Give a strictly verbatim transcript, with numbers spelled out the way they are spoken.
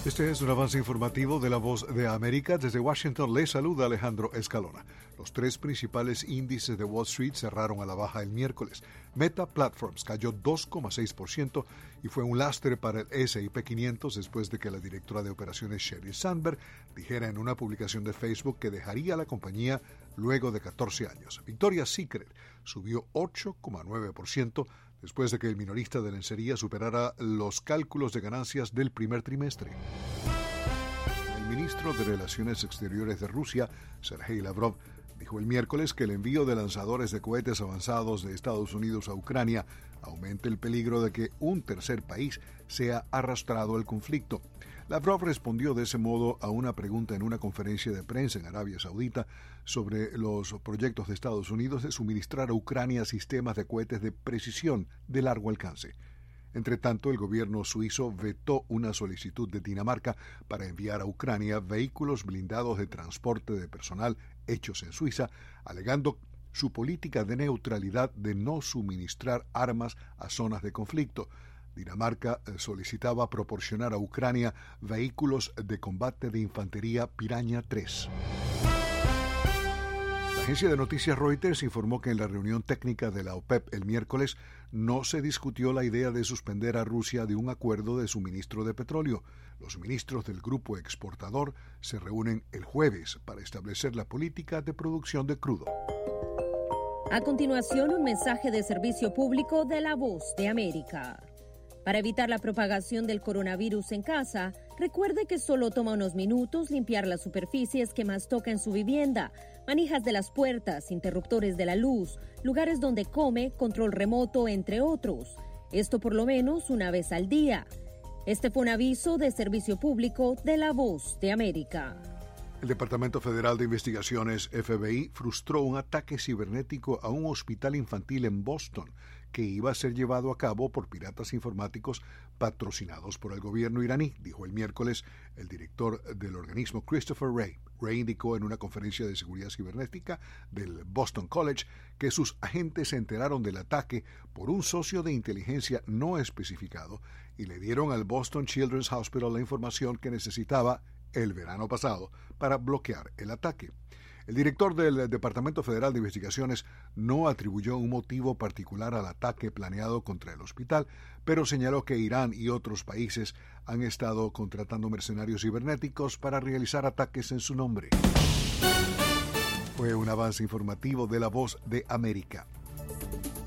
Este es un avance informativo de La Voz de América. Desde Washington les saluda Alejandro Escalona. Los tres principales índices de Wall Street cerraron a la baja el miércoles. Meta Platforms cayó dos coma seis por ciento y fue un lastre para el ese y pe quinientos después de que la directora de operaciones Sheryl Sandberg dijera en una publicación de Facebook que dejaría la compañía luego de catorce años. Victoria's Secret subió ocho coma nueve por ciento después de que el minorista de lencería superara los cálculos de ganancias del primer trimestre. El ministro de Relaciones Exteriores de Rusia, Sergei Lavrov, dijo el miércoles que el envío de lanzadores de cohetes avanzados de Estados Unidos a Ucrania aumenta el peligro de que un tercer país sea arrastrado al conflicto. Lavrov respondió de ese modo a una pregunta en una conferencia de prensa en Arabia Saudita sobre los proyectos de Estados Unidos de suministrar a Ucrania sistemas de cohetes de precisión de largo alcance. Entre tanto, el gobierno suizo vetó una solicitud de Dinamarca para enviar a Ucrania vehículos blindados de transporte de personal hechos en Suiza, alegando su política de neutralidad de no suministrar armas a zonas de conflicto. Dinamarca solicitaba proporcionar a Ucrania vehículos de combate de infantería Piraña tres. La agencia de noticias Reuters informó que en la reunión técnica de la OPEP el miércoles no se discutió la idea de suspender a Rusia de un acuerdo de suministro de petróleo. Los ministros del grupo exportador se reúnen el jueves para establecer la política de producción de crudo. A continuación, un mensaje de servicio público de La Voz de América. Para evitar la propagación del coronavirus en casa, recuerde que solo toma unos minutos limpiar las superficies que más toca en su vivienda, manijas de las puertas, interruptores de la luz, lugares donde come, control remoto, entre otros. Esto por lo menos una vez al día. Este fue un aviso de servicio público de La Voz de América. El Departamento Federal de Investigaciones, F B I, frustró un ataque cibernético a un hospital infantil en Boston que iba a ser llevado a cabo por piratas informáticos patrocinados por el gobierno iraní, dijo el miércoles el director del organismo Christopher Wray. Wray indicó en una conferencia de seguridad cibernética del Boston College que sus agentes se enteraron del ataque por un socio de inteligencia no especificado y le dieron al Boston Children's Hospital la información que necesitaba el verano pasado para bloquear el ataque. El director del Departamento Federal de Investigaciones no atribuyó un motivo particular al ataque planeado contra el hospital, pero señaló que Irán y otros países han estado contratando mercenarios cibernéticos para realizar ataques en su nombre. Fue un avance informativo de La Voz de América.